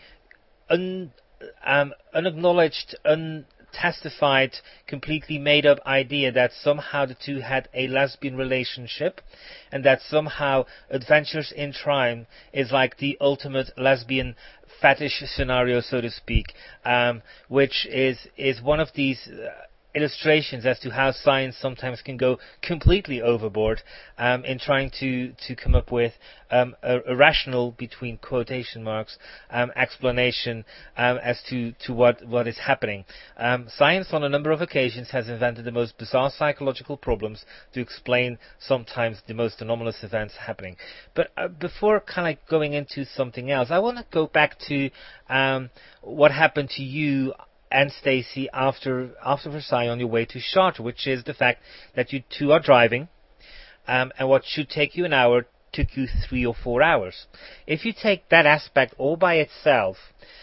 un Um, unacknowledged, untestified, completely made-up idea that somehow the two had a lesbian relationship, and that somehow Adventures in Time is like the ultimate lesbian fetish scenario, so to speak, um, which is is one of these Uh, illustrations as to how science sometimes can go completely overboard um, in trying to, to come up with um, a, a rational, between quotation marks, um, explanation um, as to, to what, what is happening. Um, science on a number of occasions has invented the most bizarre psychological problems to explain sometimes the most anomalous events happening. But uh, before kind of going into something else, I want to go back to um, what happened to you and Stacy after after Versailles on your way to Chartres, which is the fact that you two are driving, um, and what should take you an hour took you three or four hours. If you take that aspect all by itself,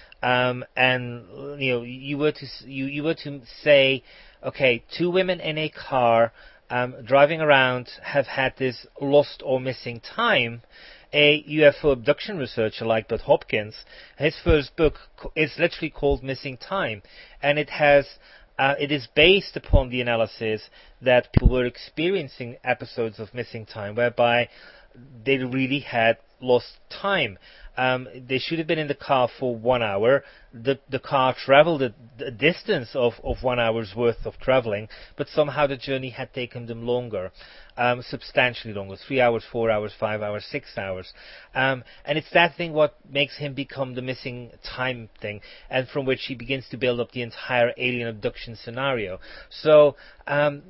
um, and you know you were to you you were to say, okay, two women in a car um, driving around have had this lost or missing time. A U F O abduction researcher like Bud Hopkins, his first book is literally called Missing Time, and it has uh, it is based upon the analysis that people were experiencing episodes of missing time whereby they really had lost time. Um, they should have been in the car for one hour. The the car traveled a, a distance of, of one hour's worth of traveling, but somehow the journey had taken them longer, um, substantially longer, three hours, four hours, five hours, six hours. Um, and it's that thing what makes him become the missing time thing, and from which he begins to build up the entire alien abduction scenario. So, um,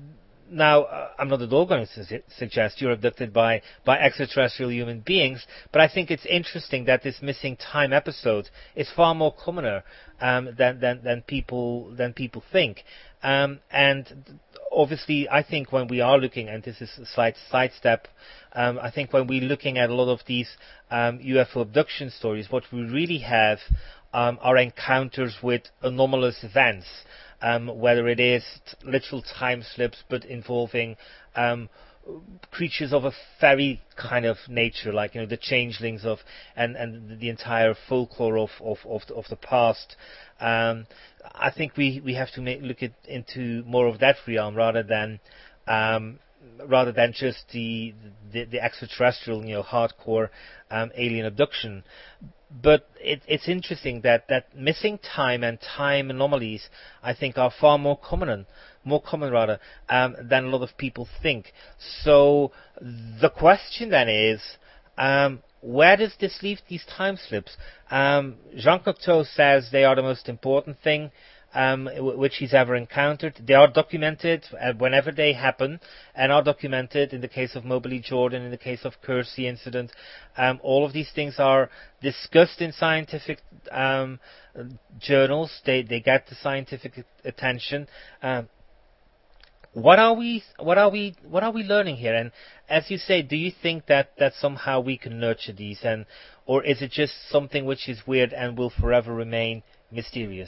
Now, uh, I'm not at all going to su- suggest you're abducted by, by extraterrestrial human beings, but I think it's interesting that this missing time episode is far more commoner um, than, than, than people than people think. Um, and obviously, I think when we are looking, and this is a slight sidestep, um, I think when we're looking at a lot of these um, U F O abduction stories, what we really have um, are encounters with anomalous events, um, whether it is t- literal time slips, but involving um, creatures of a fairy kind of nature, like you know the changelings of and, and the entire folklore of of of the, of the past. Um, I think we, we have to make, look at, into more of that realm rather than um, rather than just the the, the extraterrestrial, you know, hardcore um, alien abduction. But it, it's interesting that, that missing time and time anomalies, I think, are far more common, more common rather, um, than a lot of people think. So the question then is, um, where does this leave these time slips? Um, Jean Cocteau says they are the most important thing um, w- which he's ever encountered. They are documented uh, whenever they happen, and are documented in the case of Moberly Jordan, in the case of Kersey incident. Um, all of these things are discussed in scientific um, journals. They they get the scientific attention. Um, What are we? What are we? What are we learning here? And as you say, do you think that, that somehow we can nurture these, and or is it just something which is weird and will forever remain mysterious?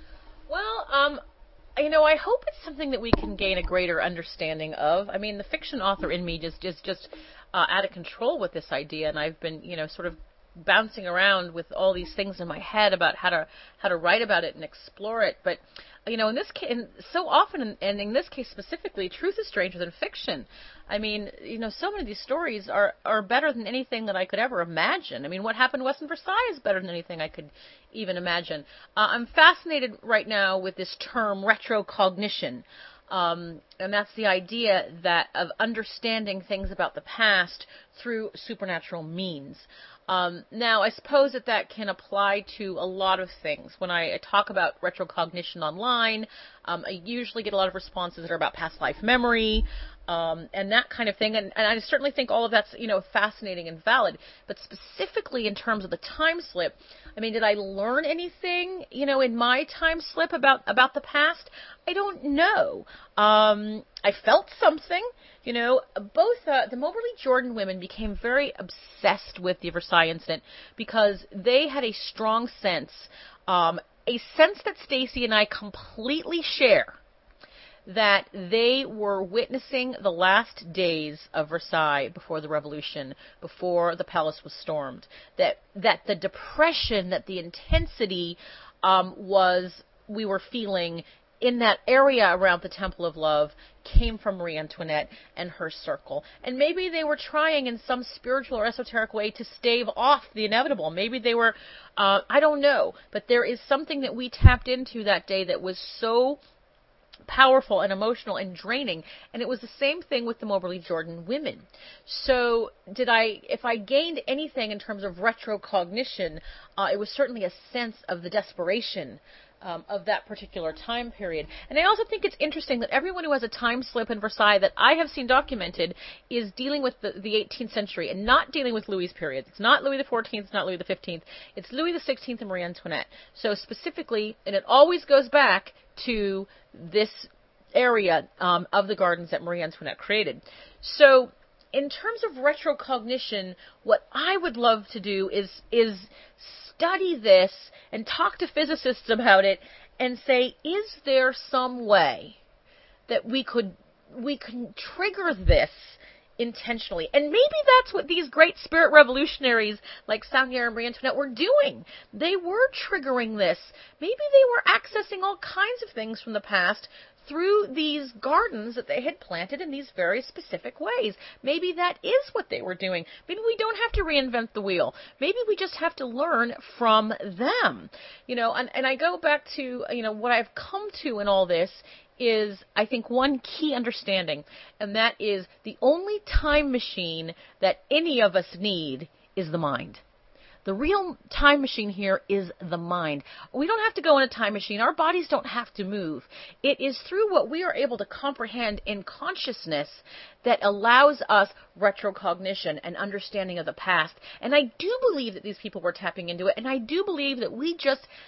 Well, um, you know, I hope it's something that we can gain a greater understanding of. I mean, the fiction author in me just is just uh, out of control with this idea, and I've been, you know, sort of bouncing around with all these things in my head about how to how to write about it and explore it. But you know, in this case, in, so often, and in this case specifically, truth is stranger than fiction. I mean, you know, so many of these stories are are better than anything that I could ever imagine. I mean, what happened to West Versailles is better than anything I could even imagine. Uh, I'm fascinated right now with this term retrocognition. Um, and that's the idea that of understanding things about the past through supernatural means. Um, now, I suppose that that can apply to a lot of things. When I talk about retrocognition online, um, I usually get a lot of responses that are about past life memory, um, and that kind of thing. And, and I certainly think all of that's, you know, fascinating and valid. But specifically in terms of the time slip, I mean, did I learn anything, you know, in my time slip about, about the past? I don't know. Um, I felt something. You know, both uh, the Moberly Jordan women became very obsessed with the Versailles incident because they had a strong sense, um, a sense that Stacy and I completely share, that they were witnessing the last days of Versailles before the revolution, before the palace was stormed. That that the depression, that the intensity um, was we were feeling in that area around the Temple of Love came from Marie Antoinette and her circle. And maybe they were trying in some spiritual or esoteric way to stave off the inevitable. Maybe they were, uh, I don't know. But there is something that we tapped into that day that was so powerful and emotional and draining. And it was the same thing with the Moberly Jordan women. So did I, if I gained anything in terms of retrocognition, uh, it was certainly a sense of the desperation Um, of that particular time period. And I also think it's interesting that everyone who has a time slip in Versailles that I have seen documented is dealing with the, the eighteenth century and not dealing with Louis's period. It's not Louis the fourteenth, it's not Louis the fifteenth. It's Louis the sixteenth and Marie Antoinette. So specifically, and it always goes back to this area um, of the gardens that Marie Antoinette created. So in terms of retrocognition, what I would love to do is is study this and talk to physicists about it and say, is there some way that we could we could trigger this intentionally? And maybe that's what these great spirit revolutionaries like Saunier and Marie Antoinette were doing. They were triggering this. Maybe they were accessing all kinds of things from the past through these gardens that they had planted in these very specific ways. Maybe that is what they were doing. Maybe we don't have to reinvent the wheel. Maybe we just have to learn from them. You know, and, and I go back to, you know, what I've come to in all this is, I think, one key understanding, and that is the only time machine that any of us need is the mind. The real time machine here is the mind. We don't have to go in a time machine. Our bodies don't have to move. It is through what we are able to comprehend in consciousness that allows us retrocognition and understanding of the past. And I do believe that these people were tapping into it, and I do believe that we just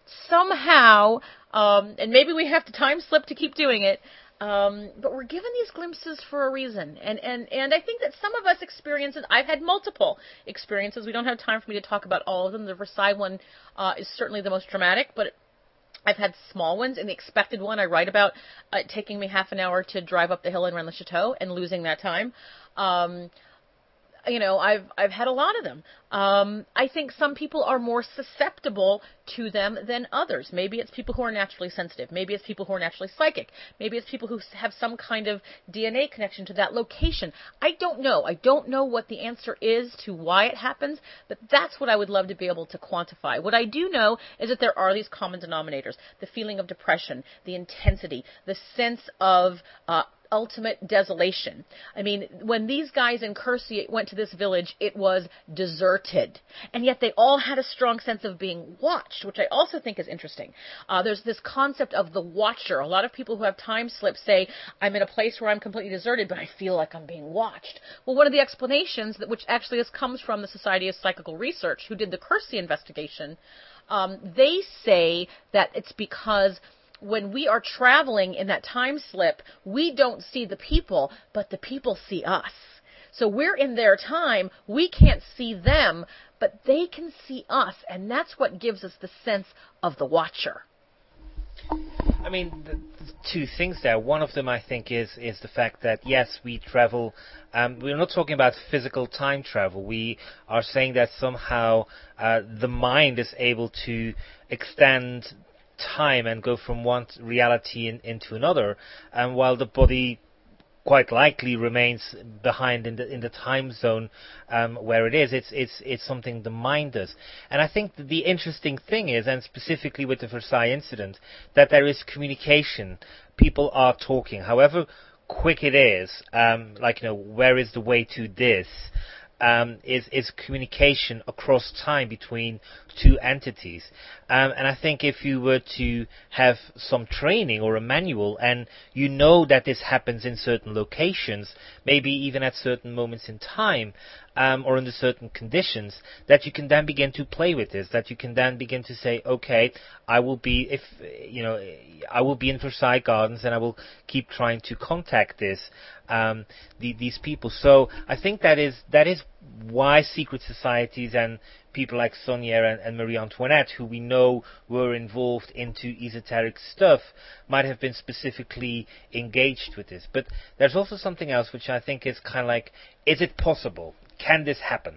somehow, um, and maybe we have to time slip to keep doing it, um, but we're given these glimpses for a reason. And, and, and I think that some of us experience it. I've had multiple experiences. We don't have time for me to talk about all of them. The Versailles one uh, is certainly the most dramatic, but I've had small ones. In the expected one, I write about uh, it taking me half an hour to drive up the hill and around the chateau and losing that time. Um, you know, I've I've had a lot of them. Um, I think some people are more susceptible to them than others. Maybe it's people who are naturally sensitive. Maybe it's people who are naturally psychic. Maybe it's people who have some kind of D N A connection to that location. I don't know. I don't know what the answer is to why it happens, but that's what I would love to be able to quantify. What I do know is that there are these common denominators: the feeling of depression, the intensity, the sense of uh, ultimate desolation. I mean, when these guys in Quercy went to this village, it was deserted. And yet they all had a strong sense of being watched, which I also think is interesting. Uh, there's this concept of the watcher. A lot of people who have time slips say, I'm in a place where I'm completely deserted, but I feel like I'm being watched. Well, one of the explanations, that which actually is, comes from the Society of Psychical Research, who did the Quercy investigation, um, they say that it's because when we are traveling in that time slip, we don't see the people, but the people see us. So we're in their time, we can't see them, but they can see us, and that's what gives us the sense of the watcher. I mean, the, the two things there. One of them, I think, is is the fact that, yes, we travel. Um, we're not talking about physical time travel. We are saying that somehow uh, the mind is able to extend time and go from one reality in, into another, and while the body quite likely remains behind in the in the time zone um, where it is, it's it's it's something the mind does. And I think that the interesting thing is, and specifically with the Versailles incident, that there is communication. People are talking, however quick it is. Um, like you know, where is the way to this? Um, is, is communication across time between two entities. Um, and I think if you were to have some training or a manual, and you know that this happens in certain locations, maybe even at certain moments in time, um, or under certain conditions, that you can then begin to play with this, that you can then begin to say, okay, I will be, if, you know, I will be in Versailles Gardens and I will keep trying to contact this, um, the, these people. So I think that is, that is why secret societies and people like Sonia and, and Marie Antoinette, who we know were involved into esoteric stuff, might have been specifically engaged with this. But there's also something else which I think is kind of like, is it possible? Can this happen?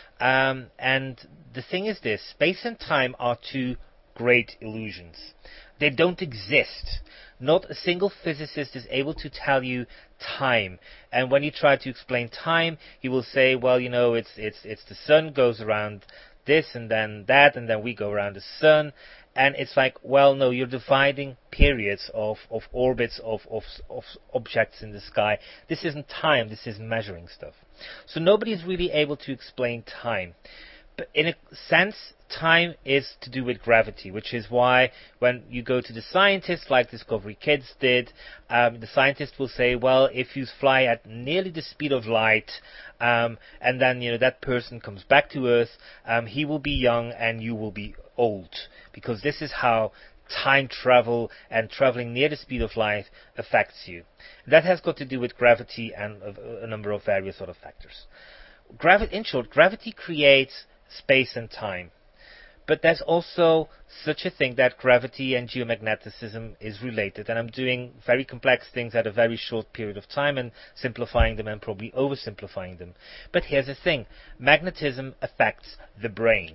Um, and the thing is this: space and time are two great illusions. They don't exist. Not a single physicist is able to tell you time. And when you try to explain time, he will say, well, you know, it's it's it's the sun goes around this and then that, and then we go around the sun. And it's like, well, no, you're dividing periods of, of orbits of, of, of objects in the sky. This isn't time, this is measuring stuff. So nobody is really able to explain time. But in a sense, time is to do with gravity, which is why when you go to the scientists, like Discovery Kids did, um, the scientist will say, well, if you fly at nearly the speed of light, um, and then you know that person comes back to Earth, um, he will be young and you will be old, because this is how time travel and traveling near the speed of light affects you. That has got to do with gravity and a, a number of various other factors. Gravi- in short, gravity creates space and time. But there's also such a thing that gravity and geomagnetism is related, and I'm doing very complex things at a very short period of time and simplifying them and probably oversimplifying them. But here's the thing: magnetism affects the brain.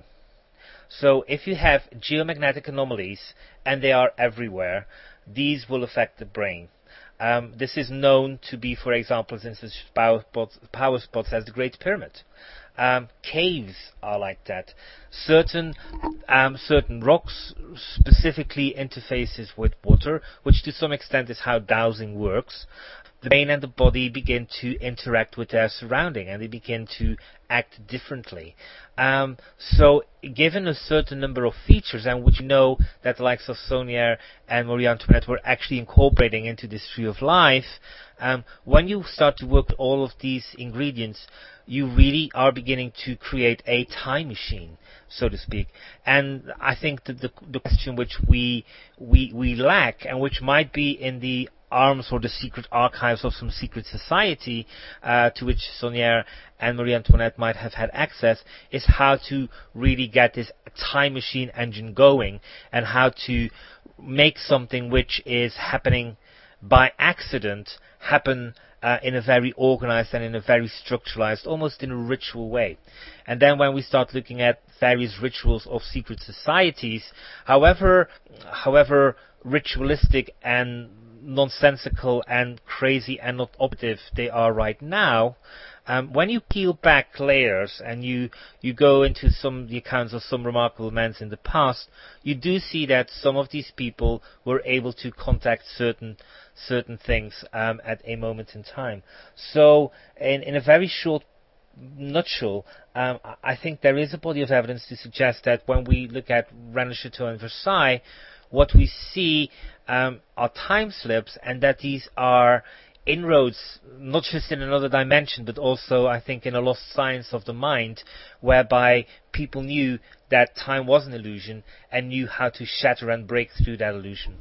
So if you have geomagnetic anomalies, and they are everywhere, these will affect the brain. Um, this is known to be, for example, since the power spots, power spots as the Great Pyramid. Um, caves are like that. Certain um, certain rocks specifically interfaces with water, which to some extent is how dowsing works. the brain and the body begin to interact with their surrounding, and they begin to act differently. Um, so, given a certain number of features, and which you know that the likes of Sonia and Marie Antoinette were actually incorporating into this tree of life, um, when you start to work with all of these ingredients, you really are beginning to create a time machine, so to speak. And I think that the, the question which we, we, we lack, and which might be in the arms or the secret archives of some secret society, uh, to which Sonia and Marie Antoinette might have had access, is how to really get this time machine engine going, and how to make something which is happening by accident happen uh, in a very organized and in a very structuralized, almost in a ritual way. And then when we start looking at various rituals of secret societies, however, however ritualistic and nonsensical and crazy and not operative they are right now, um, when you peel back layers and you, you go into some of the accounts of some remarkable men in the past, you do see that some of these people were able to contact certain certain things um, at a moment in time. So, in, in a very short nutshell, um, I think there is a body of evidence to suggest that when we look at Rennes-le-Chateau and Versailles, what we see um, are time slips, and that these are inroads, not just in another dimension, but also, I think, in a lost science of the mind, whereby people knew that time was an illusion and knew how to shatter and break through that illusion.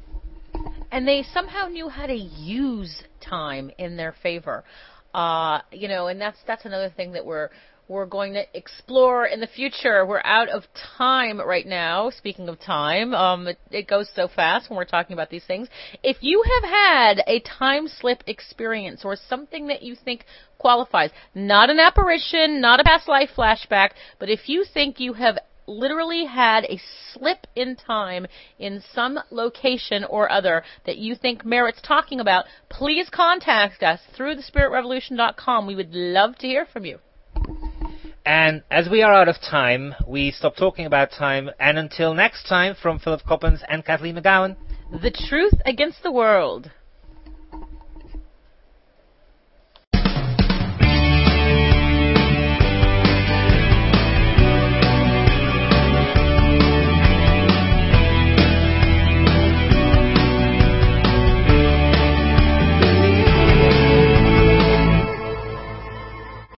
And they somehow knew how to use time in their favor. Uh, you know, and that's that's another thing that we're we're going to explore in the future. We're out of time right now. Speaking of time, um, it, it goes so fast when we're talking about these things. If you have had a time slip experience or something that you think qualifies, not an apparition, not a past life flashback, but if you think you have literally had a slip in time in some location or other that you think merits talking about, please contact us through the spirit revolution dot com. We would love to hear from you. And as we are out of time, we stop talking about time. And until next time, from Philip Coppens and Kathleen McGowan, The truth against the world.